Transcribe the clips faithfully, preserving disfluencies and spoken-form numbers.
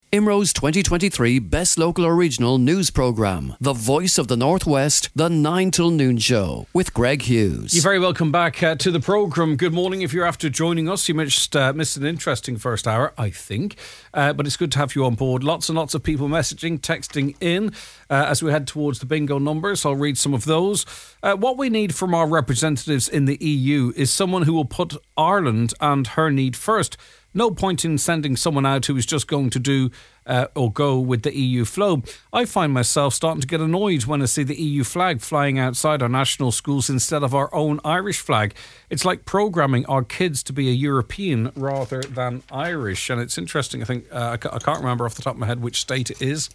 I M R O's twenty twenty-three Best Local or Regional News Programme, The Voice of the Northwest, the nine till noon show with Greg Hughes. You're very welcome back uh, to the programme. Good morning. If you're after joining us, you missed, uh, missed an interesting first hour, I think. Uh, but it's good to have you on board. Lots and lots of people messaging, texting in uh, as we head towards the bingo numbers. I'll read some of those. Uh, what we need from our representatives in the E U is someone who will put Ireland and her need first. No point in sending someone out who is just going to do uh, or go with the E U flow. I find myself starting to get annoyed when I see the E U flag flying outside our national schools instead of our own Irish flag. It's like programming our kids to be a European rather than Irish. And it's interesting, I think, uh, I can't remember off the top of my head which state it is,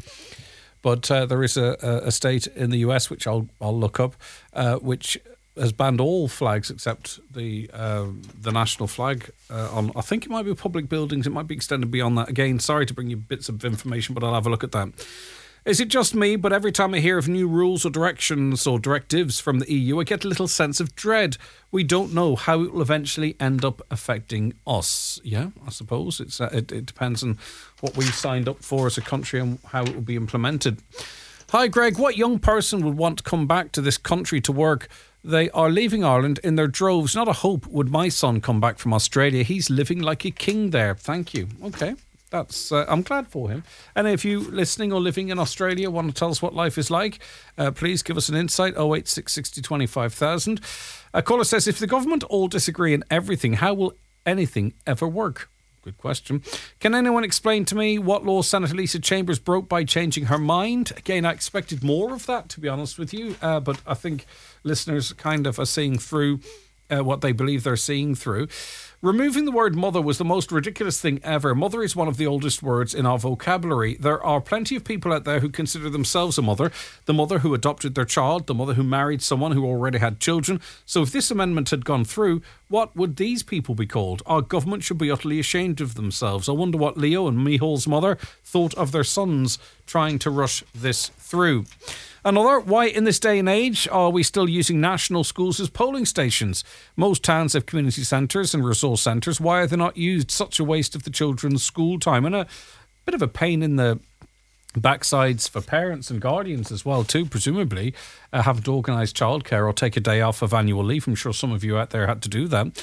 but uh, there is a, a state in the U S, which I'll, I'll look up, uh, which has banned all flags except the uh, the national flag uh, on, I think it might be public buildings, it might be extended beyond that. Again, sorry to bring you bits of information, but I'll have a look at that. Is it just me, but every time I hear of new rules or directions or directives from the E U, I get a little sense of dread. We don't know how it will eventually end up affecting us. Yeah, I suppose it's uh, it, it depends on what we signed up for as a country and how it will be implemented. Hi, Greg. What young person would want to come back to this country to work? They are leaving Ireland in their droves. Not a hope would my son come back from Australia. He's living like a king there. Thank you. Okay, that's. Uh, I'm glad for him. And if you listening or living in Australia want to tell us what life is like, uh, please give us an insight. oh eight six sixty twenty-five thousand. A caller says, if the government all disagree on everything, how will anything ever work? Good question. Can anyone explain to me what law Senator Lisa Chambers broke by changing her mind? Again, I expected more of that, to be honest with you, uh, but I think listeners kind of are seeing through uh, what they believe they're seeing through. Removing the word mother was the most ridiculous thing ever. Mother is one of the oldest words in our vocabulary. There are plenty of people out there who consider themselves a mother. The mother who adopted their child, the mother who married someone who already had children. So if this amendment had gone through, what would these people be called? Our government should be utterly ashamed of themselves. I wonder what Leo and Micheál's mother thought of their sons trying to rush this through. Another, why in this day and age are we still using national schools as polling stations? Most towns have community centres and resource centres. Why are they not used? Such a waste of the children's school time, and a bit of a pain in the backsides for parents and guardians as well too, presumably, uh, having to organise childcare or take a day off of annual leave. I'm sure some of you out there had to do that.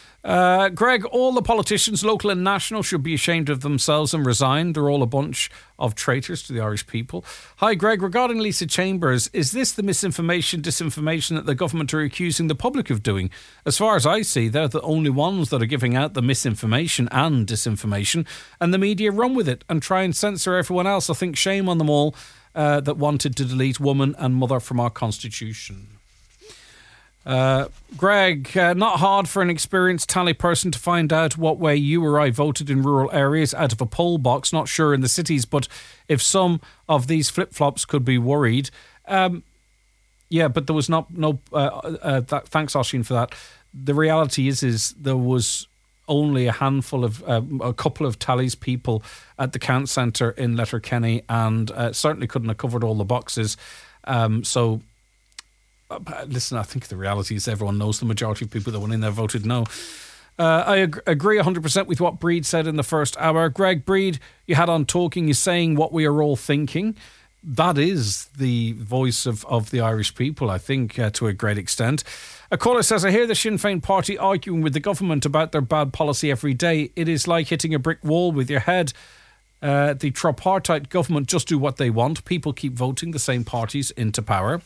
Uh, Greg, all the politicians, local and national, should be ashamed of themselves and resign. They're all a bunch of traitors to the Irish people. Hi, Greg. Regarding Lisa Chambers, is this the misinformation, disinformation that the government are accusing the public of doing? As far as I see, they're the only ones that are giving out the misinformation and disinformation, and the media run with it and try and censor everyone else. I think shame on them all uh, that wanted to delete woman and mother from our constitution. Uh, Greg, uh, not hard for an experienced tally person to find out what way you or I voted in rural areas out of a poll box. Not sure in the cities, but if some of these flip-flops could be worried. Um, yeah, but there was not no. Uh, uh, that, thanks, Oshin, for that. The reality is, is there was only a handful of uh, a couple of tallies people at the count centre in Letterkenny, and uh, certainly couldn't have covered all the boxes. Um, so. Listen, I think the reality is everyone knows the majority of people that went in there voted no. Uh, I ag- agree one hundred percent with what Breed said in the first hour. Greg, Breed, you had on talking, is saying what we are all thinking. That is the voice of, of the Irish people, I think, uh, to a great extent. A caller says, I hear the Sinn Féin party arguing with the government about their bad policy every day. It is like hitting a brick wall with your head. Uh, the tripartite government just do what they want. People keep voting the same parties into power.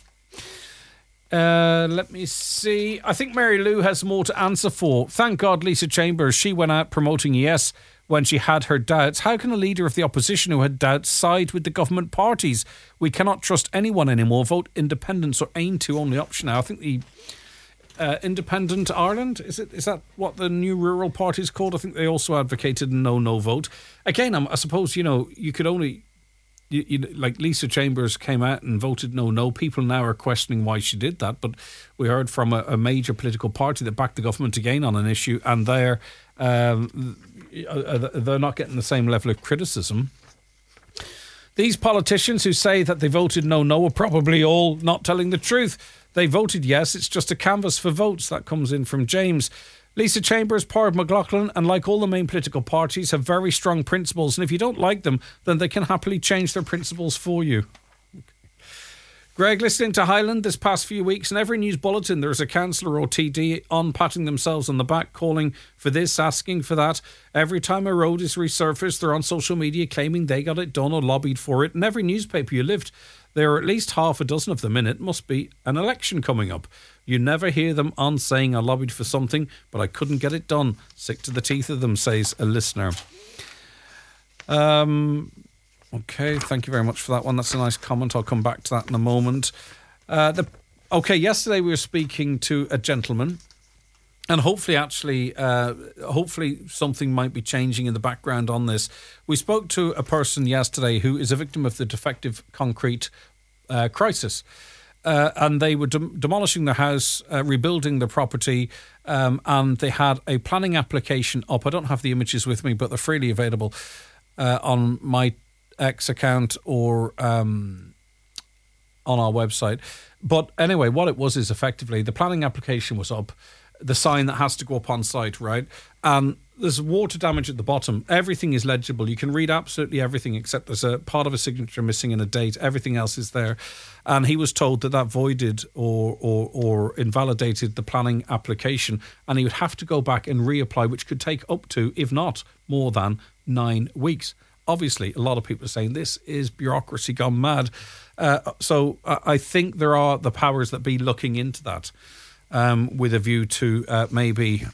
Uh, let me see. I think Mary Lou has more to answer for. Thank God Lisa Chambers, she went out promoting yes when she had her doubts. How can a leader of the opposition who had doubts side with the government parties? We cannot trust anyone anymore. Vote independence or aim to only option now. I think the uh, Independent Ireland, is it? Is that what the new rural party is called? I think they also advocated a no-no vote. Again, I'm, I suppose, you know, you could only... You, you, like Lisa Chambers came out and voted no, no. People now are questioning why she did that. But we heard from a, a major political party that backed the government again on an issue, and they're um, they're not getting the same level of criticism. These politicians who say that they voted no, no are probably all not telling the truth. They voted yes. It's just a canvas for votes. That comes in from James. Lisa Chambers, Pádraig McLaughlin, and like all the main political parties, have very strong principles, and if you don't like them, then they can happily change their principles for you. Greg, listening to Highland this past few weeks, in every news bulletin there's a councillor or T D on patting themselves on the back, calling for this, asking for that. Every time a road is resurfaced, they're on social media claiming they got it done or lobbied for it. In every newspaper you lift, there are at least half a dozen of them in it. Must be an election coming up. You never hear them on saying I lobbied for something, but I couldn't get it done. Sick to the teeth of them, says a listener. Um... Okay, thank you very much for that one. That's a nice comment. I'll come back to that in a moment. Uh, the, okay, yesterday we were speaking to a gentleman, and hopefully, actually, uh, hopefully something might be changing in the background on this. We spoke to a person yesterday who is a victim of the defective concrete uh, crisis. Uh, and they were dem- demolishing their house, uh, rebuilding the property, um, and they had a planning application up. I don't have the images with me, but they're freely available uh, on my X account or um, on our website. But anyway, what it was is effectively the planning application was up, the sign that has to go up on site, right? And there's water damage at the bottom. Everything is legible. You can read absolutely everything except there's a part of a signature missing and a date. Everything else is there. And he was told that that voided or, or, or invalidated the planning application, and he would have to go back and reapply, which could take up to, if not more than, nine weeks. Obviously, a lot of people are saying this is bureaucracy gone mad. Uh, so I think there are the powers that be looking into that um, with a view to uh, maybe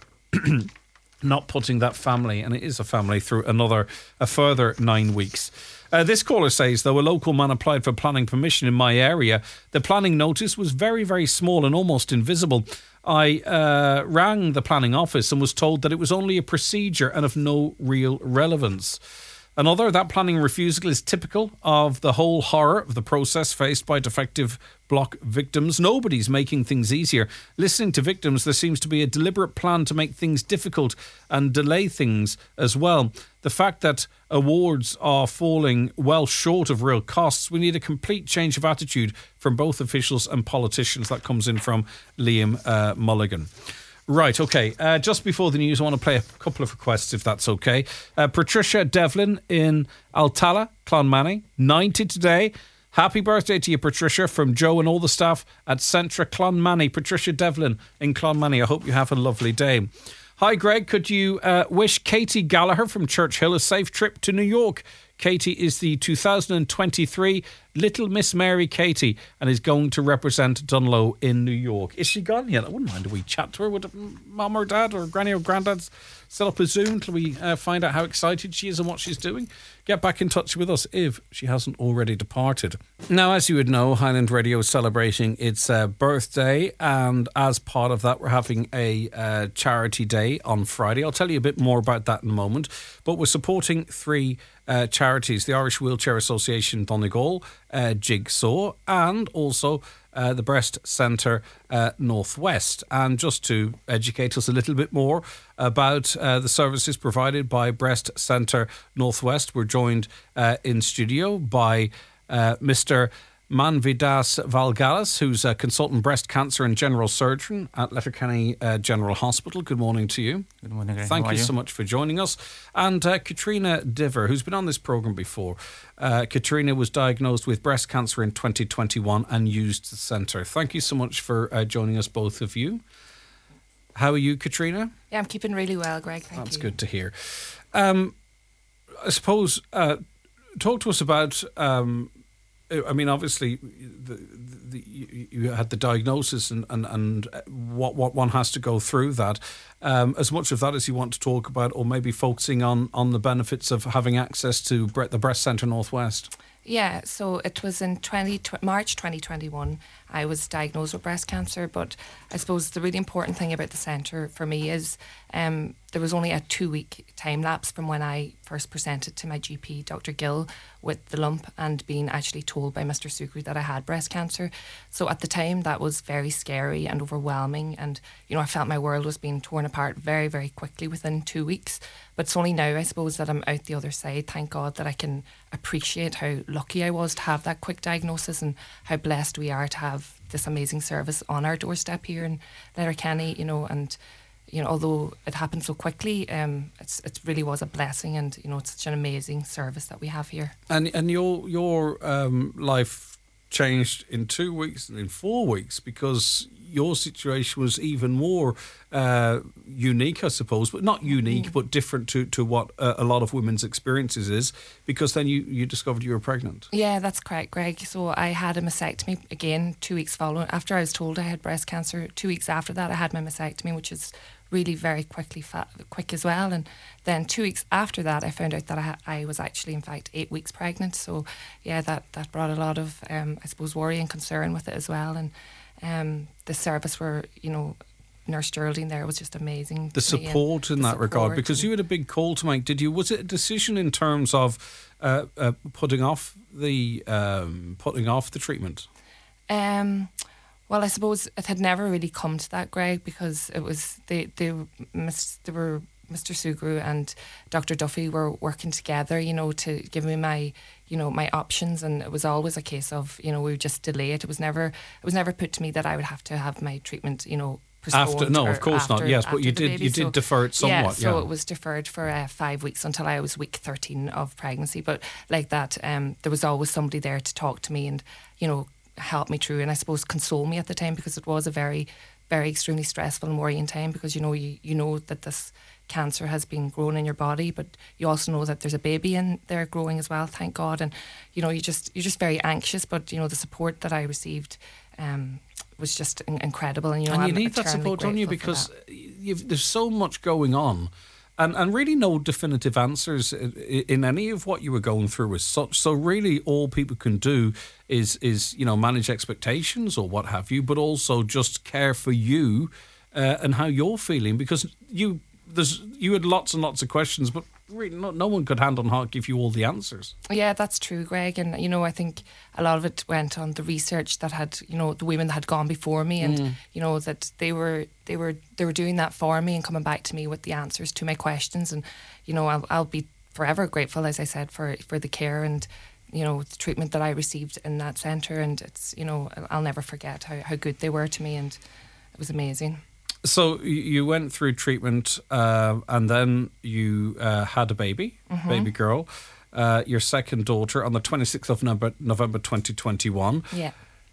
not putting that family, and it is a family, through another, a further nine weeks. Uh, this caller says, though a local man applied for planning permission in my area, the planning notice was very, very small and almost invisible. I uh, rang the planning office and was told that it was only a procedure and of no real relevance. Another, that planning refusal is typical of the whole horror of the process faced by defective block victims. Nobody's making things easier. Listening to victims, there seems to be a deliberate plan to make things difficult and delay things as well. The fact that awards are falling well short of real costs, we need a complete change of attitude from both officials and politicians. That comes in from Liam uh, Mulligan. Right, okay. Uh, just before the news, I want to play a couple of requests, if that's okay. Uh, Patricia Devlin in Altala, Clonmany, ninety today. Happy birthday to you, Patricia, from Joe and all the staff at Centra Clonmany. Patricia Devlin in Clonmany. I hope you have a lovely day. Hi, Greg. Could you uh, wish Katie Gallagher from Churchill a safe trip to New York? Katie is the two thousand twenty-three Little Miss Mary Katie and is going to represent Dunlow in New York. Is she gone yet? I wouldn't mind a wee chat to her. Would mum or dad or granny or granddad set up a Zoom until we uh, find out how excited she is and what she's doing? Get back in touch with us if she hasn't already departed. Now, as you would know, Highland Radio is celebrating its uh, birthday, and as part of that, we're having a uh, charity day on Friday. I'll tell you a bit more about that in a moment, but we're supporting three uh, charities: the Irish Wheelchair Association Donegal, uh, Jigsaw, and also Uh, the Breast Centre uh, Northwest. And just to educate us a little bit more about uh, the services provided by Breast Centre Northwest, we're joined uh, in studio by uh, Mister Manvidas Valgalas, who's a consultant breast cancer and general surgeon at Letterkenny uh, General Hospital. Good morning to you. Good morning, Greg. Thank How you, are you so much for joining us. And uh, Katrina Diver, who's been on this programme before. Uh, Katrina was diagnosed with breast cancer in twenty twenty-one and used the centre. Thank you so much for uh, joining us, both of you. How are you, Katrina? Yeah, I'm keeping really well, Greg. Thank That's you. good to hear. Um, I suppose, uh, talk to us about... Um, I mean, obviously, the, the, you had the diagnosis and, and, and what what one has to go through that. Um, as much of that as you want to talk about, or maybe focusing on, on the benefits of having access to the Breast Centre Northwest. Yeah, so it was in twenty, March twenty twenty-one I was diagnosed with breast cancer, but I suppose the really important thing about the centre for me is um, there was only a two-week time lapse from when I first presented to my G P, Doctor Gill, with the lump and being actually told by Mister Sukri that I had breast cancer. So at the time, that was very scary and overwhelming, and you know, I felt my world was being torn apart very, very quickly within two weeks. But it's only now, I suppose, that I'm out the other side. Thank God that I can appreciate how lucky I was to have that quick diagnosis and how blessed we are to have this amazing service on our doorstep here in Letterkenny, you know, and you know, although it happened so quickly, um, it's it really was a blessing, and you know, it's such an amazing service that we have here. And and your your um, life changed in two weeks and in four weeks because your situation was even more uh, unique, I suppose, but not unique, mm. but different to, to what uh, a lot of women's experiences is, because then you, you discovered you were pregnant. Yeah, that's correct, Greg. So I had a mastectomy again two weeks following, after I was told I had breast cancer. Two weeks after that, I had my mastectomy, which is really very quickly fa- quick as well. And then two weeks after that, I found out that I, ha- I was actually, in fact, eight weeks pregnant. So yeah, that, that brought a lot of, um, I suppose, worry and concern with it as well. And um, the service where, you know, Nurse Geraldine there was just amazing. The support in that regard, because you had a big call to make, did you? Was it a decision in terms of uh, uh, putting off the um, putting off the treatment? Um. Well, I suppose it had never really come to that, Greg, because it was they they they were Mister Sugrue and Doctor Duffy were working together, you know, to give me my, you know, my options, and it was always a case of, you know, we would just delay it. It was never it was never put to me that I would have to have my treatment, you know, postponed. After no, of course after, not. Yes, but you did baby. you did so, defer it somewhat. Yeah, so yeah. it was deferred for uh, five weeks until I was week thirteen of pregnancy. But like that, um, there was always somebody there to talk to me and, you know, help me through, and I suppose console me at the time, because it was a very, very extremely stressful and worrying time, because you know you, you know that this cancer has been growing in your body, but you also know that there's a baby in there growing as well, thank God. And you know you just you're just very anxious, but you know the support that I received um, was just in- incredible. And you know and you I'm need that support, don't you? Because you've, there's so much going on. And and really no definitive answers in any of what you were going through as such. So really all people can do is, is you know, manage expectations or what have you, but also just care for you uh, and how you're feeling. Because you there's you had lots and lots of questions, but really no, no one could hand on heart give you all the answers. Yeah, that's true, Greg. And, you know, I think a lot of it went on the research that had, you know, the women that had gone before me, and, mm. you know, that they were they were they were doing that for me and coming back to me with the answers to my questions. And, you know, I'll, I'll be forever grateful, as I said, for, for the care and, you know, the treatment that I received in that centre. And it's, you know, I'll never forget how, how good they were to me, and it was amazing. So you went through treatment uh, and then you uh, had a baby, mm-hmm. baby girl, uh, your second daughter on the twenty-sixth of November twenty twenty-one. Yeah.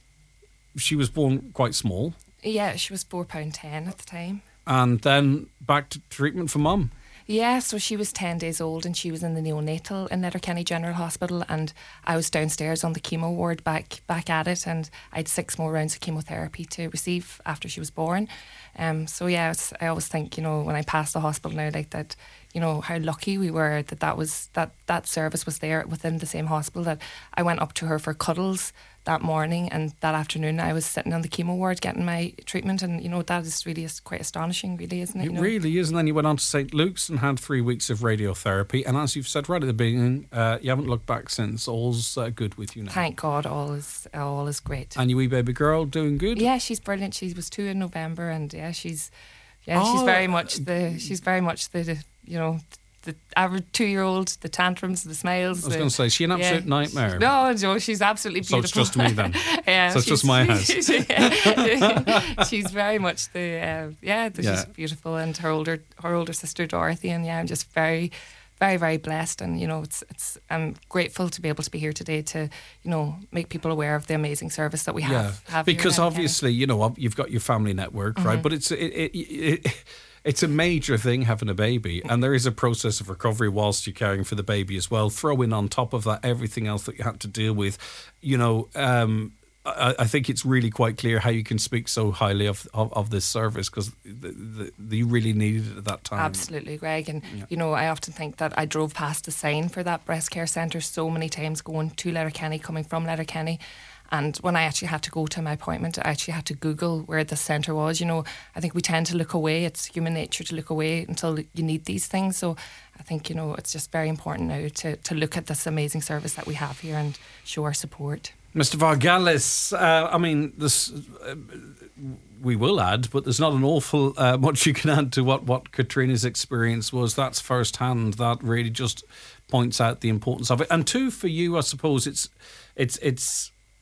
She was born quite small. Yeah, she was four pound ten at the time. And then back to treatment for mum. Yeah, so she was ten days old and she was in the neonatal in Letterkenny General Hospital, and I was downstairs on the chemo ward back back at it, and I had six more rounds of chemotherapy to receive after she was born. Um, so yeah, it's, I always think, you know, when I pass the hospital now, like that, you know, how lucky we were that that was that that service was there within the same hospital, that I went up to her for cuddles that morning, and that afternoon I was sitting on the chemo ward getting my treatment. And you know, that is really quite astonishing, really, isn't it? It you know? really is. And then you went on to Saint Luke's and had three weeks of radiotherapy, and as you've said right at the beginning, uh, you haven't looked back since. All's uh, good with you now. Thank God, all is all is great. And your wee baby girl doing good? Yeah, she's brilliant. She was two in November, and yeah, she's yeah, oh, she's very much the she's very much the, the you know. the average two-year-old, the tantrums, the smiles. I was going to say, is she an absolute yeah, nightmare? No, no, she's absolutely beautiful. So it's just me then. yeah, so it's just my house. She's very much the, uh, yeah, she's yeah. beautiful. And her older her older sister, Dorothy, and yeah, I'm just very, very, very blessed. And, you know, it's it's I'm grateful to be able to be here today to, you know, make people aware of the amazing service that we have. Yeah, have because obviously, you know, you've got your family network, mm-hmm. right? But it's, it, it, it It's a major thing having a baby, and there is a process of recovery whilst you're caring for the baby as well. Throw in on top of that everything else that you had to deal with. You know, um, I, I think it's really quite clear how you can speak so highly of of, of this service, because the, the, the, you really needed it at that time. Absolutely, Greg. And, yeah. you know, I often think that I drove past the sign for that breast care centre so many times going to Letterkenny, coming from Letterkenny. And when I actually had to go to my appointment, I actually had to Google where the centre was. You know, I think we tend to look away. It's human nature to look away until you need these things. So I think, you know, it's just very important now to, to look at this amazing service that we have here and show our support. Mister Vargalis, uh, I mean, this, uh, we will add, but there's not an awful uh, much you can add to what, what Katrina's experience was. That's firsthand. That really just points out the importance of it. And two, for you, I suppose, it's it's it's...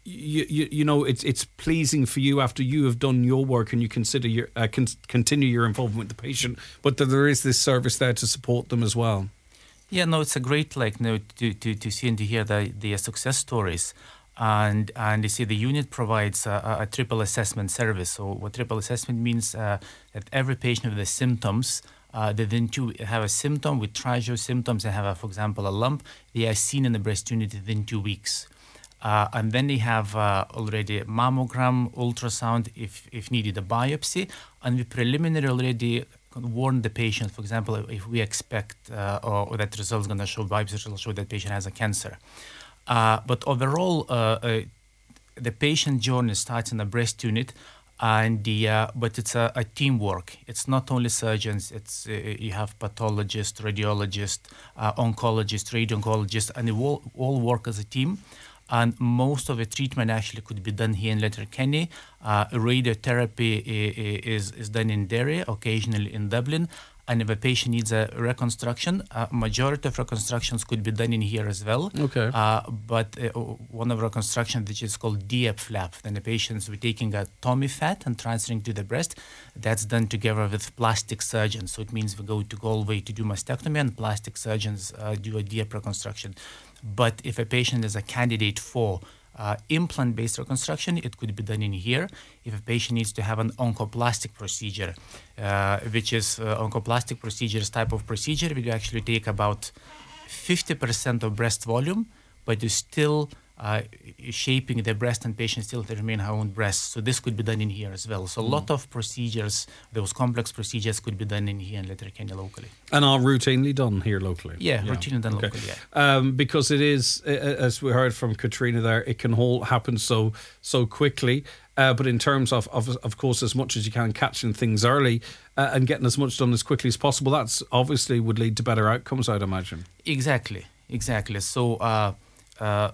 you, you, you know, it's it's pleasing for you after you have done your work and you consider your uh, con- continue your involvement with the patient, but that there is this service there to support them as well. Yeah, no, it's a great like no to, to, to see and to hear the the success stories. And and you see the unit provides a, a triple assessment service. So what triple assessment means uh, that every patient with the symptoms, uh, they then to have a symptom with triage symptoms and have, a, for example, a lump, they are seen in the breast unit within two weeks. Uh, and then they have uh, already mammogram, ultrasound, if, if needed, a biopsy. And we preliminary already warn the patient, for example, if we expect uh, or, or that result is going to show, biopsy will show that patient has a cancer. Uh, but overall, uh, uh, the patient journey starts in the breast unit, and the uh, but it's a, a teamwork. It's not only surgeons. It's uh, you have pathologists, radiologists, uh, oncologists, radio-oncologists, and they all, all work as a team. And most of the treatment actually could be done here in Letterkenny. Uh, radiotherapy is is done in Derry, occasionally in Dublin. And if a patient needs a reconstruction, a majority of reconstructions could be done in here as well. Okay. Uh, but uh, one of reconstructions, which is called D F flap, then the patients we're taking a tummy fat and transferring to the breast. That's done together with plastic surgeons. So it means we go to Galway to do mastectomy, and plastic surgeons uh, do a D F reconstruction. But if a patient is a candidate for Uh, implant-based reconstruction, it could be done in here. If a patient needs to have an oncoplastic procedure, uh, which is uh, oncoplastic procedures type of procedure, we do actually take about fifty percent of breast volume, but you still uh, shaping the breast and patient still to remain her own breast. So this could be done in here as well. So a lot of procedures, those complex procedures could be done in here in Letterkenny locally. And are routinely done here locally? Yeah, yeah. routinely done okay. locally, yeah. Um, because it is, as we heard from Katrina there, it can all happen so so quickly. Uh, but in terms of, of, of course, as much as you can, catching things early uh, and getting as much done as quickly as possible, that's obviously would lead to better outcomes, I'd imagine. Exactly, exactly. So uh, uh,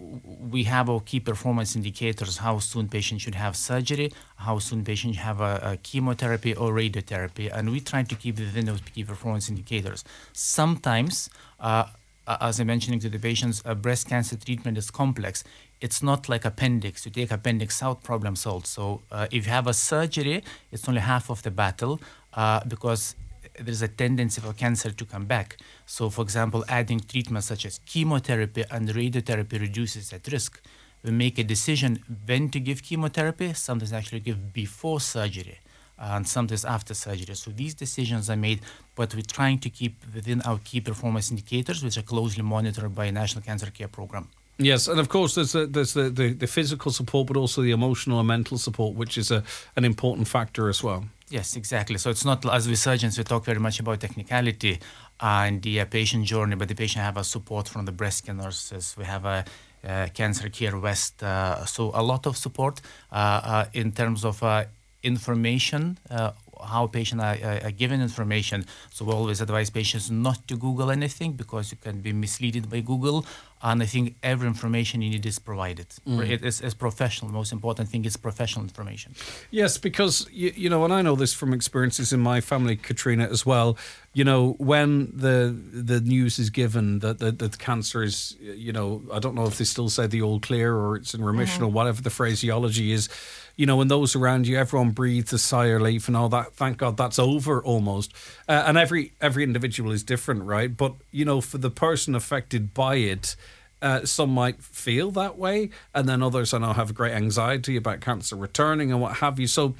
we have our key performance indicators, how soon patient should have surgery, how soon patient should have a, a chemotherapy or radiotherapy, and we try to keep within those key performance indicators. Sometimes, uh, as I'm mentioning to the patients, a breast cancer treatment is complex. It's not like appendix. You take appendix out, problem solved. So uh, if you have a surgery, it's only half of the battle uh, because there's a tendency for cancer to come back. So, for example, adding treatments such as chemotherapy and radiotherapy reduces that risk. We make a decision when to give chemotherapy, sometimes actually give before surgery, and sometimes after surgery. So these decisions are made, but we're trying to keep within our key performance indicators, which are closely monitored by a National Cancer Care Programme. Yes, and of course there's the, there's the, the, the physical support, but also the emotional and mental support, which is a, an important factor as well. Yes, exactly. So it's not, as we surgeons, we talk very much about technicality and the uh, patient journey, but the patient have a support from the breast care nurses. We have a uh, Cancer Care West, uh, so a lot of support uh, uh, in terms of uh, information, uh, how patients are, uh, are given information. So we always advise patients not to Google anything because you can be misleaded by Google. And I think every information you need is provided. Mm. It is, is professional. The most important thing is professional information. Yes, because, you, you know, and I know this from experiences in my family, Katrina, as well. You know, when the the news is given that, that, that cancer is, you know, I don't know if they still say the all clear or it's in remission mm-hmm. or whatever the phraseology is, you know, and those around you, everyone breathes a sigh of relief and all that. Thank God that's over almost. Uh, and every every individual is different, right? But, you know, for the person affected by it, uh, some might feel that way. And then others, I know, have great anxiety about cancer returning and what have you. So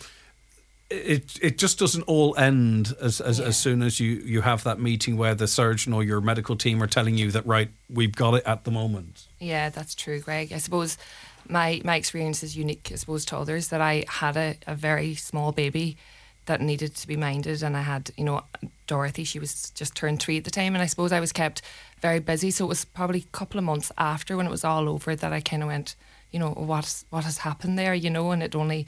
it it just doesn't all end as as, yeah. as soon as you, you have that meeting where the surgeon or your medical team are telling you that, right, we've got it at the moment. Yeah, that's true, Greg. I suppose my my experience is unique, I suppose, to others, that I had a, a very small baby that needed to be minded, and I had, you know, Dorothy, she was just turned three at the time, and I suppose I was kept very busy. So it was probably a couple of months after, when it was all over, that I kind of went, you know, what what has happened there, you know, and it only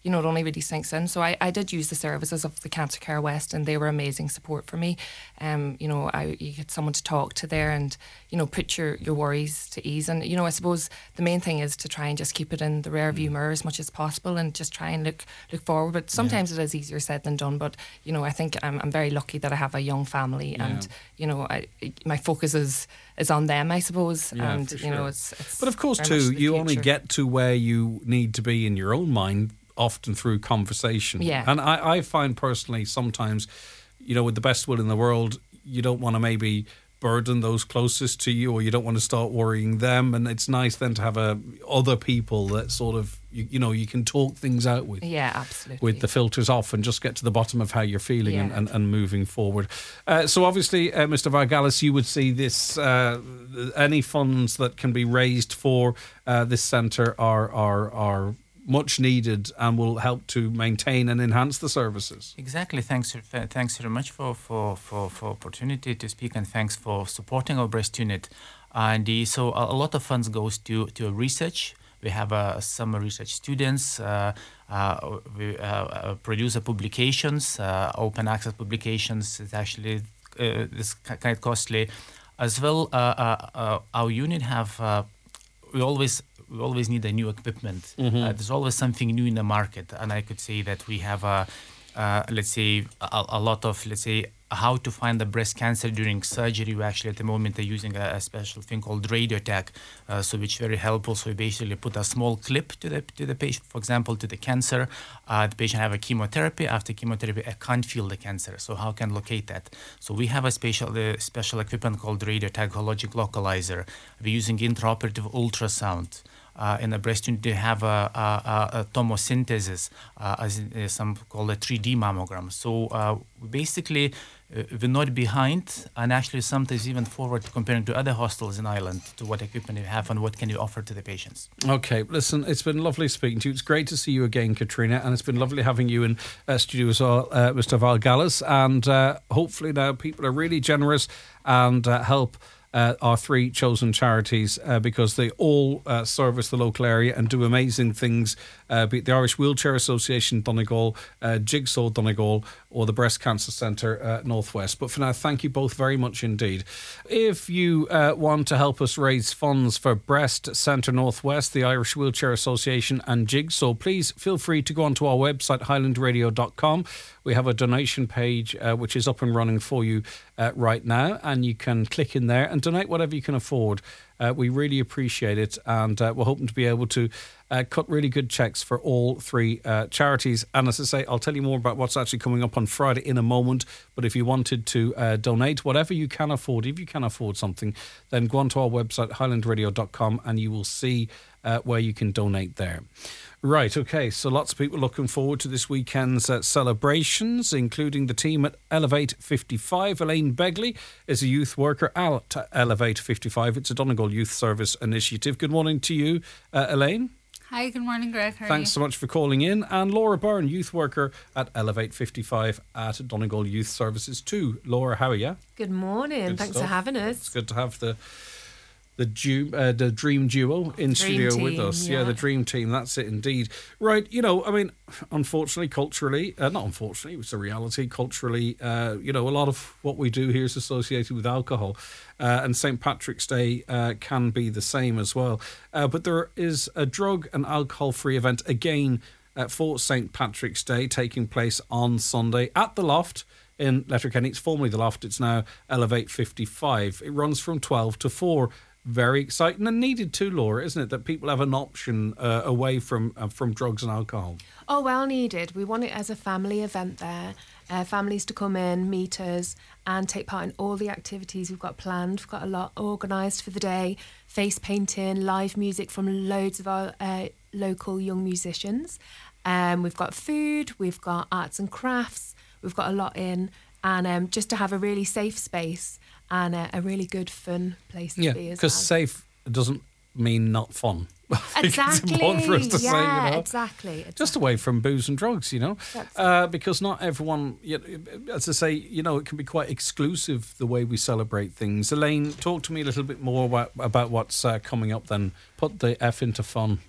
you know, it only really sinks in. So I, I did use the services of the Cancer Care West, and they were amazing support for me. Um, you know, I you get someone to talk to there, and you know, put your, your worries to ease. And you know, I suppose the main thing is to try and just keep it in the rear view mirror as much as possible, and just try and look look forward. But sometimes yeah. it is easier said than done. But you know, I think I'm I'm very lucky that I have a young family, yeah. and you know, I, my focus is is on them, I suppose. Yeah, and for you sure. know, it's, it's but of course very too, much the you future. only get to where you need to be in your own mind often through conversation. Yeah. And I, I find personally sometimes, you know, with the best will in the world, you don't want to maybe burden those closest to you, or you don't want to start worrying them. And it's nice then to have a, other people that sort of, you, you know, you can talk things out with. Yeah, absolutely. With the filters off and just get to the bottom of how you're feeling Yeah. and, and, and moving forward. Uh, so obviously, uh, Mister Vargalis, you would see this, uh, any funds that can be raised for uh, this centre are, are, are much needed and will help to maintain and enhance the services. Exactly. Thanks. Thanks very much for for for, for opportunity to speak, and thanks for supporting our breast unit. And uh, so a, a lot of funds goes to to research. We have uh, some research students. Uh, uh, we uh, uh, produce uh, publications, uh, open access publications. It's actually uh, it's quite costly, as well. Uh, uh, uh, our unit have uh, we always. We always need a new equipment. Mm-hmm. Uh, there's always something new in the market, and I could say that we have a, uh, let's say, a, a lot of, let's say, how to find the breast cancer during surgery. We actually at the moment are using a, a special thing called radio tag, uh, so which is very helpful. So we basically put a small clip to the to the patient, for example, to the cancer. Uh, the patient have a chemotherapy. After chemotherapy, I can't feel the cancer. So how can locate that? So we have a special uh, special equipment called radio tag hologic localizer. We're using intraoperative ultrasound. Uh, in the breast unit, they have a, a, a tomosynthesis, uh, as in, uh, some call a three D mammogram. So uh, basically, uh, we're not behind, and actually sometimes even forward comparing to other hospitals in Ireland to what equipment you have and what can you offer to the patients. Okay, listen, it's been lovely speaking to you. It's great to see you again, Katrina, and it's been lovely having you in uh, studio as well, uh, Mister Vargalis. And uh, hopefully now people are really generous and uh, help Uh, our three chosen charities uh, because they all uh, service the local area and do amazing things, uh, be it the Irish Wheelchair Association Donegal, uh, Jigsaw Donegal, or the Breast Cancer Centre uh, Northwest. But for now, thank you both very much indeed. If you uh, want to help us raise funds for Breast Centre Northwest, the Irish Wheelchair Association and Jigsaw, please feel free to go onto our website, highland radio dot com. We have a donation page uh, which is up and running for you uh, right now, and you can click in there and donate whatever you can afford. Uh, we really appreciate it, and uh, we're hoping to be able to uh, cut really good checks for all three uh, charities. And as I say, I'll tell you more about what's actually coming up on Friday in a moment. But if you wanted to uh, donate whatever you can afford, if you can afford something, then go onto our website, highland radio dot com, and you will see uh, where you can donate there. Right, okay, so lots of people looking forward to this weekend's uh, celebrations, including the team at Elevate fifty-five. Elaine Begley is a youth worker at Elevate fifty-five. It's a Donegal Youth Service initiative. Good morning to you, uh, Elaine. Hi, good morning, Greg. How are Thanks you? so much for calling in. And Laura Byrne, youth worker at Elevate fifty-five at Donegal Youth Services too. Laura, how are you? Good morning. Good Thanks stuff. for having us. It's good to have the the du- uh, the dream duo in Dream studio team, with us. Yeah. yeah. the dream team. That's it indeed. Right, you know, I mean, unfortunately, culturally, uh, not unfortunately, it's a reality. Culturally, uh, you know, a lot of what we do here is associated with alcohol. Uh, and Saint Patrick's Day uh, can be the same as well. Uh, but there is a drug and alcohol-free event again uh, for Saint Patrick's Day taking place on Sunday at the Loft in Letterkenny. It's formerly the Loft. It's now Elevate fifty-five. It runs from twelve to four. Very exciting and needed too, Laura, isn't it? That people have an option uh, away from uh, from drugs and alcohol. Oh, well needed. We want it as a family event there. Uh, families to come in, meet us, and take part in all the activities we've got planned. We've got a lot organised for the day. Face painting, live music from loads of our uh, local young musicians. Um, we've got food, we've got arts and crafts. We've got a lot in. And um, just to have a really safe space and a, a really good, fun place to Yeah, be as well. because safe doesn't mean not fun. Exactly. It's important for us to yeah, say, you know. exactly, exactly. Just away from booze and drugs, you know. That's Uh, because not everyone, you know, as I say, you know, it can be quite exclusive the way we celebrate things. Elaine, talk to me a little bit more about, about what's uh, coming up then. Put the F into fun.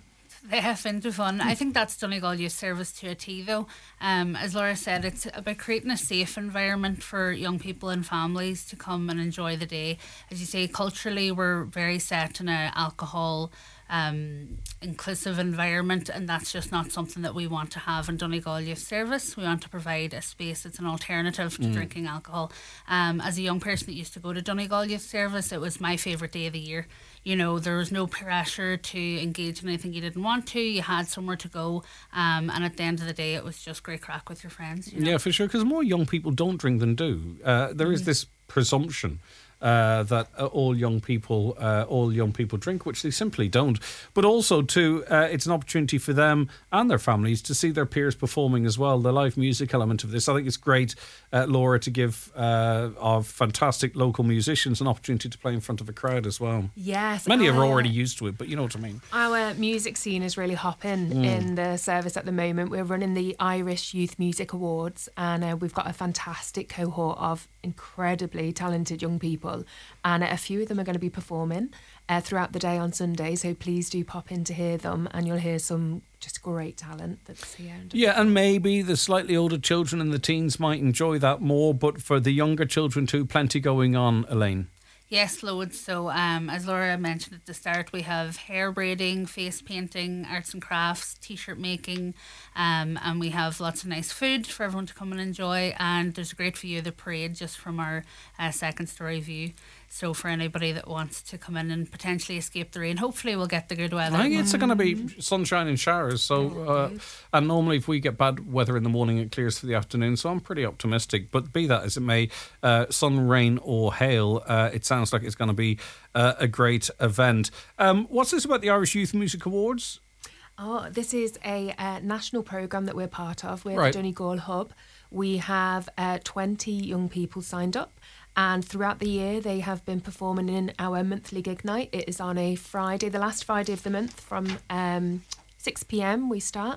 They have been to fun. I think that's Donegal Youth Service to a T though. Um, as Laura said, it's about creating a safe environment for young people and families to come and enjoy the day. As you say, culturally we're very set in a alcohol um, inclusive environment, and that's just not something that we want to have in Donegal Youth Service. We want to provide a space that's an alternative to mm. drinking alcohol. Um, as a young person that used to go to Donegal Youth Service, it was my favourite day of the year. You know, there was no pressure to engage in anything you didn't want to. You had somewhere to go, um, and at the end of the day, it was just great crack with your friends. You know? Yeah, for sure, because more young people don't drink than do. Uh, there mm. is this presumption Uh, that uh, all young people, uh, all young people drink, which they simply don't. But also, too, uh, it's an opportunity for them and their families to see their peers performing as well. The live music element of this, I think it's great, uh, Laura, to give uh, our fantastic local musicians an opportunity to play in front of a crowd as well. Yes, many our, are already used to it, but you know what I mean. Our music scene is really hopping mm. in the service at the moment. We're running the Irish Youth Music Awards, and uh, we've got a fantastic cohort of incredibly talented young people. And a few of them are going to be performing uh, throughout the day on Sunday, so please do pop in to hear them, and you'll hear some just great talent that's here. Yeah, and maybe the slightly older children and the teens might enjoy that more, but for the younger children too, plenty going on, Elaine. Yes, loads. So um, as Laura mentioned at the start, we have hair braiding, face painting, arts and crafts, t-shirt making, um, and we have lots of nice food for everyone to come and enjoy. And there's a great view of the parade just from our uh, second story view. So for anybody that wants to come in and potentially escape the rain, hopefully we'll get the good weather. I think it's going to be sunshine and showers. So, uh, and normally if we get bad weather in the morning, it clears for the afternoon. So I'm pretty optimistic. But be that as it may, uh, sun, rain or hail, uh, it sounds like it's going to be uh, a great event. Um, what's this about the Irish Youth Music Awards? Oh, this is a uh, national programme that we're part of. We're right. the Donegal Hub. We have uh, twenty young people signed up. And throughout the year, they have been performing in our monthly gig night. It is on a Friday, the last Friday of the month, from um, six p.m. we start.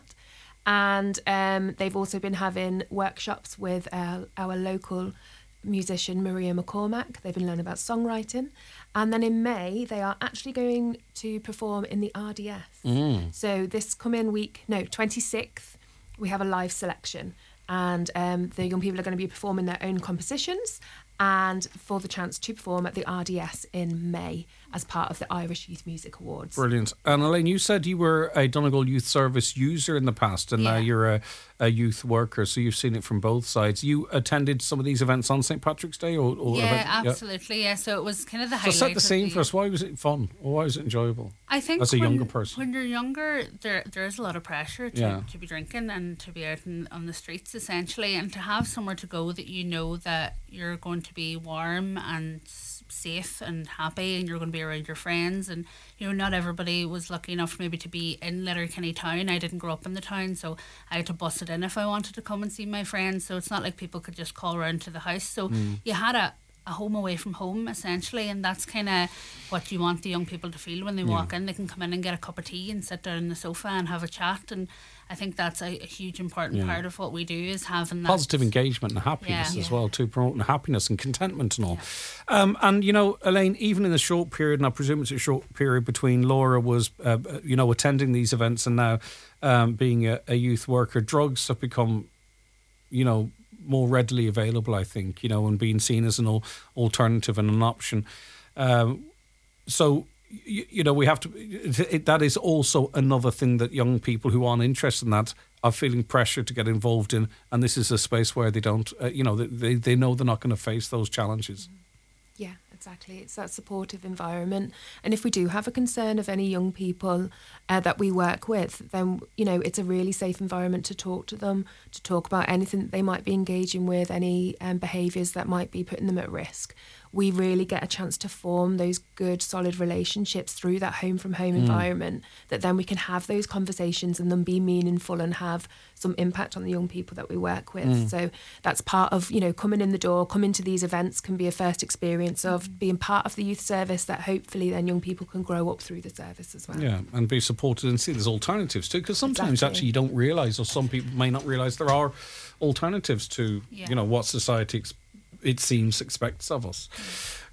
And um, they've also been having workshops with uh, our local musician, Maria McCormack. They've been learning about songwriting. And then in May, they are actually going to perform in the R D S. Mm. So this coming week, no, twenty-sixth, we have a live selection. And um, the young people are going to be performing their own compositions, and for the chance to perform at the R D S in May as part of the Irish Youth Music Awards. Brilliant. And Elaine, you said you were a Donegal Youth Service user in the past, and yeah. now you're a, a youth worker, so you've seen it from both sides. You attended some of these events on Saint Patrick's Day? or, or Yeah, event? absolutely. Yeah. yeah, so it was kind of the so highlight. So set the scene the... for us. Why was it fun? Or why was it enjoyable? I think as a when, younger person. When you're younger, there there is a lot of pressure to, yeah. to be drinking and to be out in, on the streets, essentially, and to have somewhere to go that you know that you're going to be warm and safe and happy, and you're going to be around your friends. And you know, not everybody was lucky enough maybe to be in Letterkenny town. I didn't grow up in the town, so I had to bus it in if I wanted to come and see my friends. So it's not like people could just call around to the house. So mm. you had a a home away from home, essentially, and that's kind of what you want the young people to feel when they yeah. walk in. They can come in and get a cup of tea and sit down on the sofa and have a chat, and I think that's a, a huge important yeah. part of what we do, is having that positive engagement and happiness yeah. as yeah. well, to promoting happiness and contentment and all. Yeah. Um, and you know, Elaine, even in the short period, and I presume it's a short period between Laura was, uh, you know, attending these events and now um, being a, a youth worker, drugs have become, you know, more readily available, I think, you know, and being seen as an al- alternative and an option. Um, so, you, you know, we have to, it, it, that is also another thing that young people who aren't interested in that are feeling pressure to get involved in. And this is a space where they don't, uh, you know, they, they know they're not going to face those challenges. Yeah, exactly. It's that supportive environment. And if we do have a concern of any young people uh, that we work with, then, you know, it's a really safe environment to talk to them, to talk about anything that they might be engaging with, any um, behaviours that might be putting them at risk. We really get a chance to form those good, solid relationships through that home from home mm. environment, that then we can have those conversations and them be meaningful and have some impact on the young people that we work with. Mm. So that's part of, you know, coming in the door, coming to these events can be a first experience of mm. being part of the youth service, that hopefully then young people can grow up through the service as well. Yeah, and be supported and see there's alternatives too, because sometimes exactly. actually you don't realise, or some people may not realise there are alternatives to, yeah. you know, what society expects. It seems expects of us.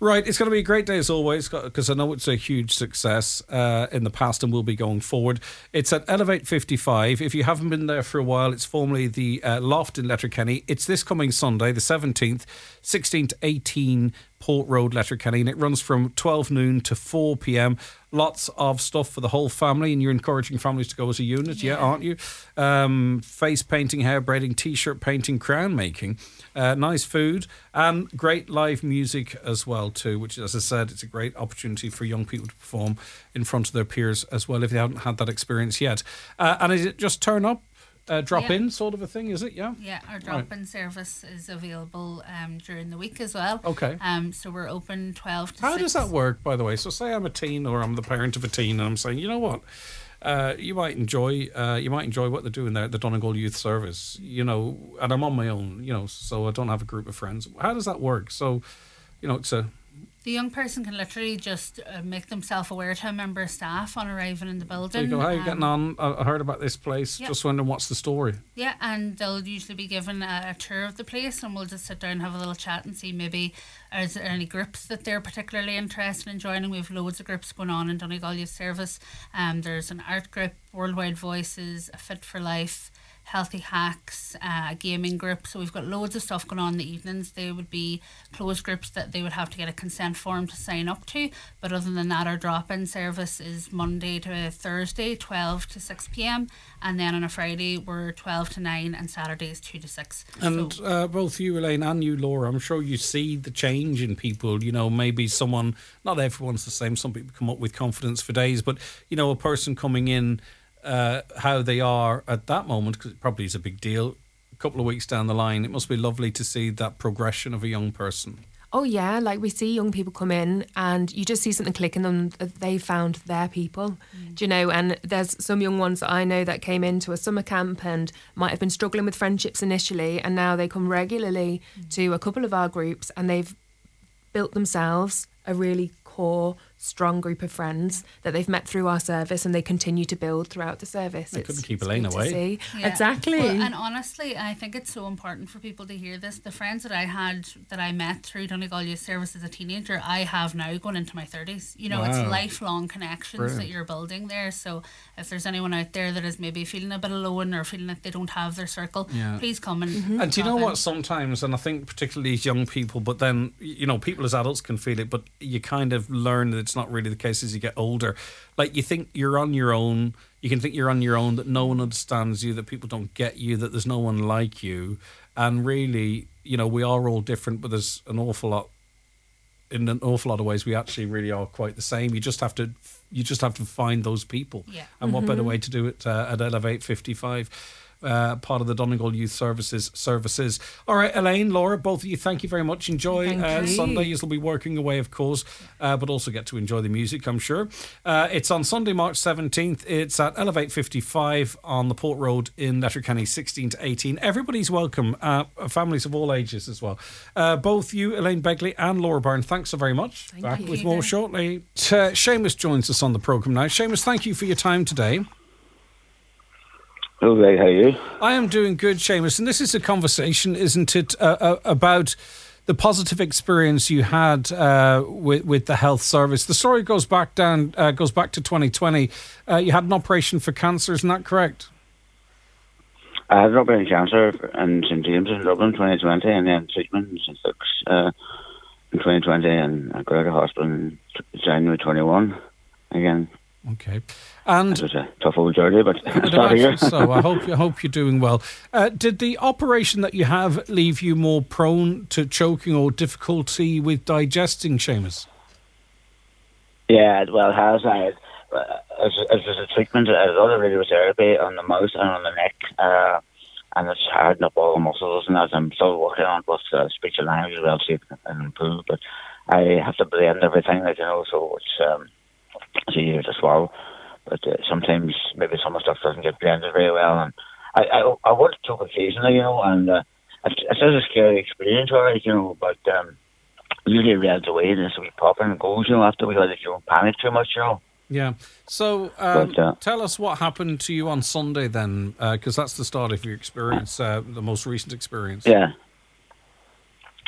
Right, it's going to be a great day as always, because I know it's a huge success uh, in the past and will be going forward. It's at Elevate fifty-five. If you haven't been there for a while, it's formerly the uh, Loft in Letterkenny. It's this coming Sunday, the seventeenth, sixteen to eighteen Port Road, Letterkenny, and it runs from twelve noon to four p.m. Lots of stuff for the whole family, and you're encouraging families to go as a unit, yeah, yeah aren't you? Um, face painting, hair braiding, T-shirt painting, crown making, uh, nice food, and great live music as well too, which, as I said, it's a great opportunity for young people to perform in front of their peers as well if they haven't had that experience yet. Uh, and is it just turn up? Uh, drop yeah. in sort of a thing, is it? Yeah. Yeah, our drop in right. service is available um, during the week as well. Okay. Um, so we're open twelve to How six. does that work, by the way? So say I'm a teen or I'm the parent of a teen, and I'm saying, you know what, uh, you might enjoy, uh, you might enjoy what they're doing there at the Donegal Youth Service, you know, and I'm on my own, you know, so I don't have a group of friends. How does that work? So, you know, it's a. The young person can literally just uh, make themselves aware to a member of staff on arriving in the building. So you go, how are you um, getting on? I heard about this place. Yep. Just wondering what's the story. Yeah, and they'll usually be given a, a tour of the place, and we'll just sit down and have a little chat and see maybe is there any groups that they're particularly interested in joining. We have loads of groups going on in Donegal Youth Service. Um, there's an art group, Worldwide Voices, a Fit for Life, Healthy Hacks, uh, a gaming group. So we've got loads of stuff going on in the evenings. They would be closed groups that they would have to get a consent form to sign up to. But other than that, our drop-in service is Monday to Thursday, twelve to six p.m. And then on a Friday, we're twelve to nine, and Saturdays two to six. And so, uh, both you, Elaine, and you, Laura, I'm sure you see the change in people. You know, maybe someone, not everyone's the same. Some people come up with confidence for days. But, you know, a person coming in, Uh, how they are at that moment, because it probably is a big deal. A couple of weeks down the line, it must be lovely to see that progression of a young person. Oh yeah, like we see young people come in and you just see something click in them that they found their people, mm. do you know? And there's some young ones that I know that came into a summer camp and might have been struggling with friendships initially, and now they come regularly mm. to a couple of our groups and they've built themselves a really core, strong group of friends that they've met through our service, and they continue to build throughout the service. They it's, couldn't keep Elaine away. Yeah. Exactly. Well, and honestly, I think it's so important for people to hear this. The friends that I had, that I met through Donegal Youth Service as a teenager, I have now going into my thirties. You know, wow. It's lifelong connections Brilliant. That you're building there. So if there's anyone out there that is maybe feeling a bit alone or feeling like they don't have their circle, yeah. please come and mm-hmm. And do you know in. What, sometimes, and I think particularly as young people, but then, you know, people as adults can feel it, but you kind of learn that it's not really the case as you get older. Like, you think you're on your own, you can think you're on your own, that no one understands you, that people don't get you, that there's no one like you. And really, you know, we are all different, but there's an awful lot, in an awful lot of ways, we actually really are quite the same. You just have to, you just have to find those people. Yeah. And mm-hmm. what better way to do it uh, at Elevate fifty-five? Uh, part of the Donegal Youth Services services. All right, Elaine, Laura, both of you, thank you very much. Enjoy uh, Sunday. You'll be working away, of course, uh, but also get to enjoy the music, I'm sure. Uh, it's on Sunday, March seventeenth. It's at Elevate fifty-five on the Port Road in Letterkenny, sixteen to eighteen. Everybody's welcome, uh, families of all ages as well. Uh, both you, Elaine Begley and Laura Byrne, thanks so very much. Thank Back you. with more shortly. Uh, Seamus joins us on the programme now. Seamus, thank you for your time today. Hello, how are you? I am doing good, Seamus, and this is a conversation, isn't it, uh, uh, about the positive experience you had uh, with with the health service. The story goes back down, uh, goes back to twenty twenty. Uh, you had an operation for cancer, isn't that correct? I had an operation for cancer in Saint James in Dublin in twenty twenty, and then treatment in Saint Luke's uh, in twenty twenty, and I got out of hospital in January twenty-one again. Okay, and it was a tough old journey, but here. So I hope I hope you're doing well. Uh, did the operation that you have leave you more prone to choking or difficulty with digesting, Seamus? Yeah, well, it has. I had, uh, as as a treatment, I had a lot of radiotherapy on the mouth and on the neck, uh, and it's hardened up all the muscles, and that I'm still working on with uh, speech and language as well, see and improve. But I have to blend everything, like, you know, so it's um. It's easier to swallow, but uh, sometimes maybe some of the stuff doesn't get blended very well, and I I, I would choke occasionally, you know, and uh, it's, it's a scary experience, alright, you know, but um, usually it reads away and it's a wee popping and goes, you know, after we like, you don't panic too much, you know. Yeah. So um, but, uh, tell us what happened to you on Sunday then, because uh, that's the start of your experience, uh, the most recent experience. Yeah.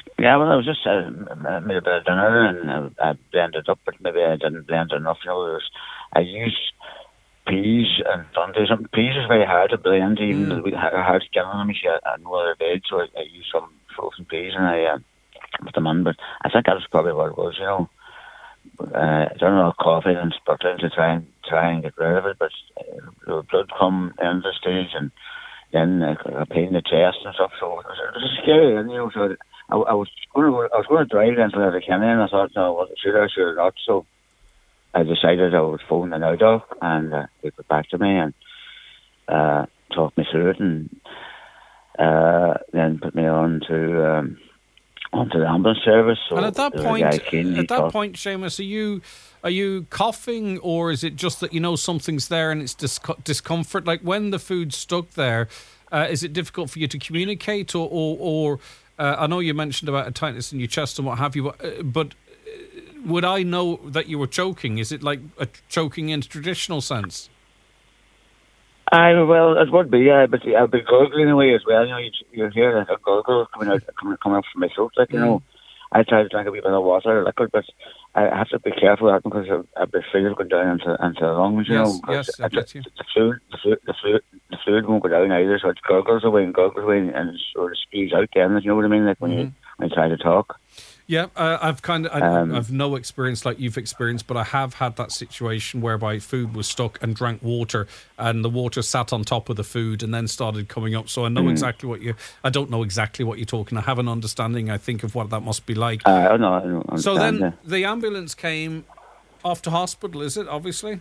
Yeah, well, I was just uh, m- made a bit of dinner and I, I blended up, but maybe I didn't blend enough. You know, there's, I used peas and Sunday. Some peas is very hard to blend, even Mm. mm. hard to get on them. You I know they're big, so I, I used some frozen peas and I uh, put them in. But I think that was probably what it was. You know, uh, I don't know coffee and sputtering to try and try and get rid of it, but uh, the blood come in the stage and then uh, a pain in the chest and stuff. So it was, it was scary, and you know, so I, I was going to I was going to drive into Letterkenny, and I thought, no, was it should I, should I not? So I decided I would phone the now doc, and uh, they got back to me and uh, talked me through it, and uh, then put me on to um, onto the ambulance service. So And at that there was a point, guy came, he at that talked- point, Seamus, are you are you coughing, or is it just that you know something's there and it's dis- discomfort? Like when the food's stuck there, uh, is it difficult for you to communicate, or or, or uh, I know you mentioned about a tightness in your chest and what have you, but, uh, but uh, would I know that you were choking? Is it like a choking in traditional sense? I well, it would be, yeah, but I'd be gurgling away as well. You know, you you hear like a gurgle coming out, coming coming up from my throat, like you know. I try to drink a wee bit of water or liquid, but I have to be careful of that because I'd be afraid of going down into into the lungs, you Yes, know. 'cause yes, I it- get you. The fluid, the fluid, the fluid, the fluid won't go down either, so it gurgles away and gurgles away and it sort of spews out. Then, you know what I mean? Like when you when you try to talk. Yeah, uh, I've kind of I, Um, I've no experience like you've experienced, but I have had that situation whereby food was stuck and drank water, and the water sat on top of the food and then started coming up. So I know Mm. exactly what you. I don't know exactly what you're talking. I have an understanding, I think, of what that must be like. Uh, I don't know. I don't So understand, then the ambulance came off to hospital. Is it obviously?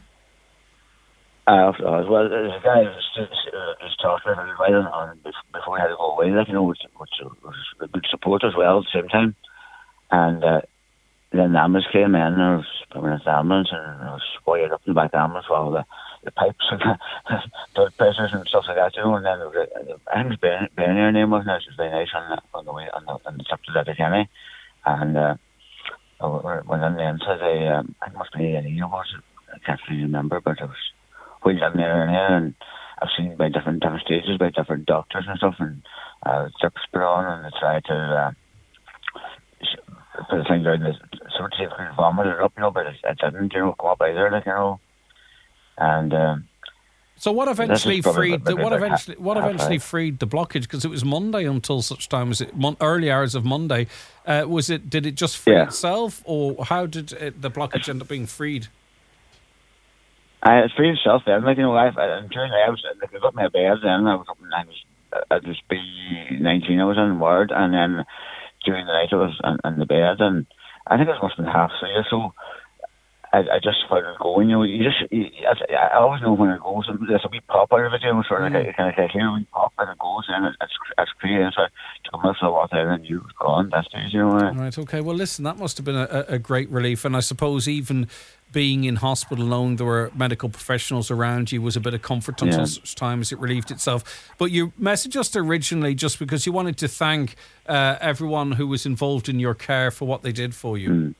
Uh, as well, there's a guy who's was talking about it right on, on before he had to go away, like, you know, which, which was a good support as well at the same time. And uh, then the ambulance came in, and I was putting in the ambulance, and I was wired up in the back of the ambulance with all the, the pipes and the blood pressures and stuff like that, you know. And then there was a, I think it was Bernie, Bernie, her name wasn't it? She was very nice on the, on the way, on the, on the trip to Letterkenny. And uh, I went in there and said, um, I think it must be A and E, was it? I can't really remember, but it was wheeled in there and there, and I've seen by different different stages by different doctors and stuff, and uh, drips put on, and they tried to uh, put the thing down, the sort of see if I could vomit it up, you know, but it, it didn't, you know, come up either, like, you know, and um, So what eventually probably freed the, maybe what about eventually what half eventually five. freed the blockage? Because it was Monday until such time as it mon- early hours of Monday. Uh, was it? Did it just free Yeah. itself, or how did it, the blockage end up being freed? I it freed itself then, like, you know, I, I, during the day I was, like, I got my bed then, I was up, and I was, it was B nineteen, I was in ward, and then during the night I was in, in the bed, and I think it must have been half three or so. I, I just started going, you know, you just, you, I, I always know when it goes, and there's a wee pop out of it, you know, sort of like, a, kind of like, here we pop, and it goes, and it, it's, it's clear, and so I took a mouthful of water, and you was gone, that stage, you know. Right. Okay. Well, listen, that must have been a, a great relief, and I suppose even being in hospital, knowing there were medical professionals around you, was a bit of comfort until Yeah. such time as it relieved itself. But you messaged us originally just because you wanted to thank uh, everyone who was involved in your care for what they did for you. Mm.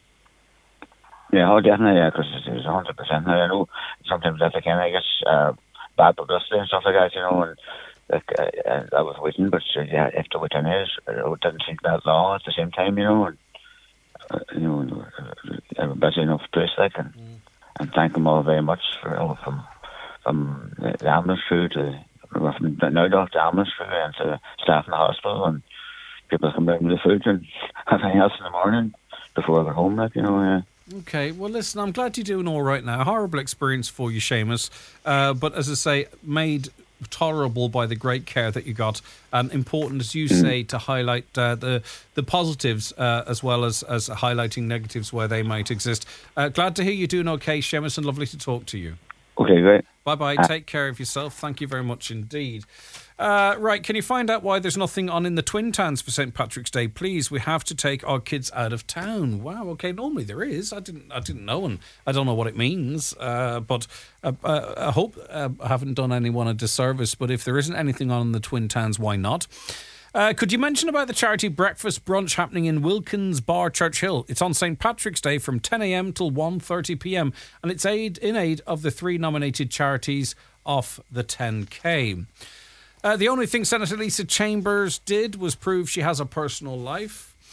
Yeah, oh, definitely, yeah, because it was one hundred percent. I know sometimes that again, I guess, uh, bad publicity and stuff like that, you know, and like, uh, uh, I was waiting, but uh, yeah, if the waiting is, it didn't seem that long at the same time, you know, and, uh, you know, uh, a busy enough place, like, and, mm. and thank them all very much for all from from the, the ambulance crew to from the now doctor ambulance crew and to the staff in the hospital and people come bring me the food and everything else in the morning before I got home, like, you know, yeah. Okay, well, listen, I'm glad you're doing all right now. Horrible experience for you, Seamus, uh, but as I say, made tolerable by the great care that you got, and important, as you say, to highlight uh, the the positives uh, as well as, as highlighting negatives where they might exist. Uh, glad to hear you're doing okay, Seamus, and lovely to talk to you. Okay, great. Bye-bye. Uh, Take care of yourself. Thank you very much indeed. Uh, right, can you find out why there's nothing on in the Twin Towns for Saint Patrick's Day? Please, we have to take our kids out of town. Wow, okay, normally there is. I didn't I didn't know, and I don't know what it means, uh, but uh, uh, I hope uh, I haven't done anyone a disservice, but if there isn't anything on in the Twin Towns, why not? Uh, could you mention about the charity breakfast brunch happening in Wilkins Bar, Churchill? It's on Saint Patrick's Day from ten a.m. till one thirty p.m. and it's aid in aid of the three nominated charities off the ten K. Uh, the only thing Senator Lisa Chambers did was prove she has a personal life.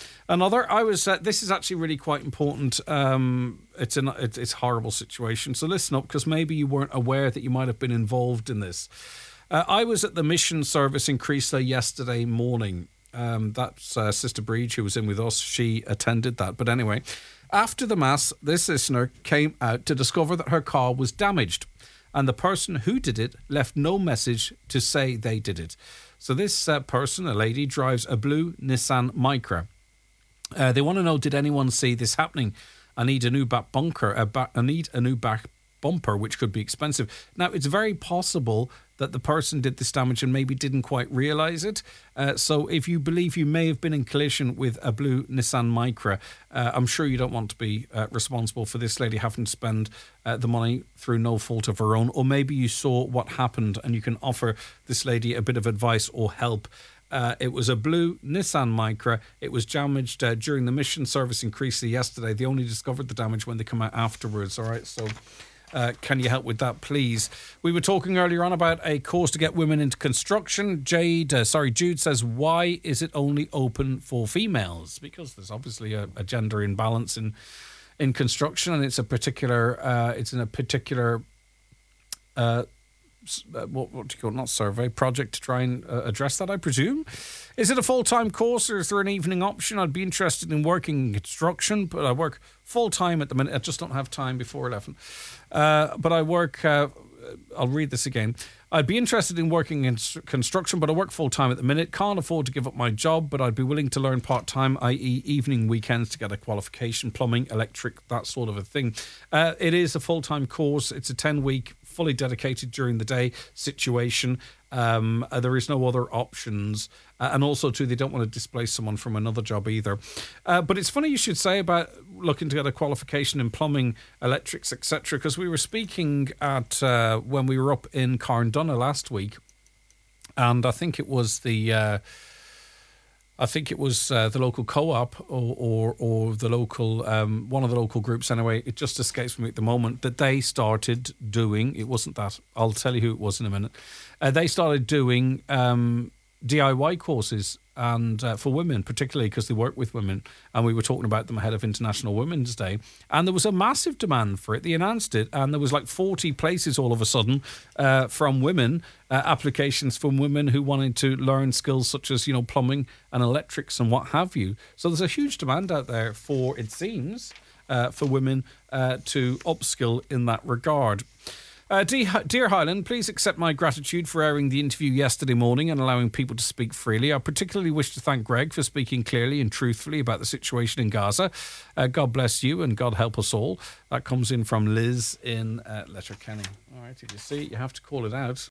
Another, I was. Uh, this is actually really quite important. Um, it's an it's, it's a horrible situation. So listen up, because maybe you weren't aware that you might have been involved in this. Uh, I was at the mission service in Creaslough yesterday morning. Um, that's uh, Sister Breach, who was in with us. She attended that. But anyway, after the Mass, this listener came out to discover that her car was damaged, and the person who did it left no message to say they did it. So this uh, person, a lady, drives a blue Nissan Micra. Uh, they want to know, did anyone see this happening? I need a new back bunker. A ba- I need a new back bumper, which could be expensive. Now, it's very possible that the person did this damage and maybe didn't quite realise it. Uh, so if you believe you may have been in collision with a blue Nissan Micra, uh, I'm sure you don't want to be uh, responsible for this lady having to spend uh, the money through no fault of her own. Or maybe you saw what happened and you can offer this lady a bit of advice or help. Uh, it was a blue Nissan Micra. It was damaged uh, during the mission service in Creaslough yesterday. They only discovered the damage when they come out afterwards. All right, so uh, can you help with that, please? We were talking earlier on about a course to get women into construction. Jade, uh, sorry, Jude says, why is it only open for females? Because there's obviously a, a gender imbalance in in construction, and it's a particular, uh, it's in a particular. Uh, Uh, what, what do you call it? Not survey, project to try and uh, address that, I presume. Is it a full-time course or is there an evening option? I'd be interested in working in construction, but I work full-time at the minute. I just don't have time before eleven. Uh, but I work, uh, I'll read this again. I'd be interested in working in construction, but I work full-time at the minute. Can't afford to give up my job, but I'd be willing to learn part-time, that is evening, weekends, to get a qualification, plumbing, electric, that sort of a thing. Uh, it is a full-time course. It's a ten-week, fully dedicated during the day situation. Um, uh, there is no other options. Uh, and also, too, they don't want to displace someone from another job either. Uh, but it's funny you should say about looking to get a qualification in plumbing, electrics, et cetera, because we were speaking at uh, when we were up in Carndonagh last week, and I think it was the... Uh, I think it was uh, the local co-op or or, or the local, um, one of the local groups anyway, it just escapes me at the moment, that they started doing, it wasn't that, I'll tell you who it was in a minute, uh, they started doing um, D I Y courses and uh, for women, particularly because they work with women, and we were talking about them ahead of International Women's Day, and there was a massive demand for it. They announced it, and there was like forty places all of a sudden uh, from women, uh, applications from women who wanted to learn skills such as, you know, plumbing and electrics and what have you. So there's a huge demand out there for, it seems, uh, for women uh, to upskill in that regard. Uh, Dear Highland, please accept my gratitude for airing the interview yesterday morning and allowing people to speak freely. I particularly wish to thank Greg for speaking clearly and truthfully about the situation in Gaza. Uh, God bless you and God help us all. That comes in from Liz in uh, Letterkenny. All right, did you see? You have to call it out.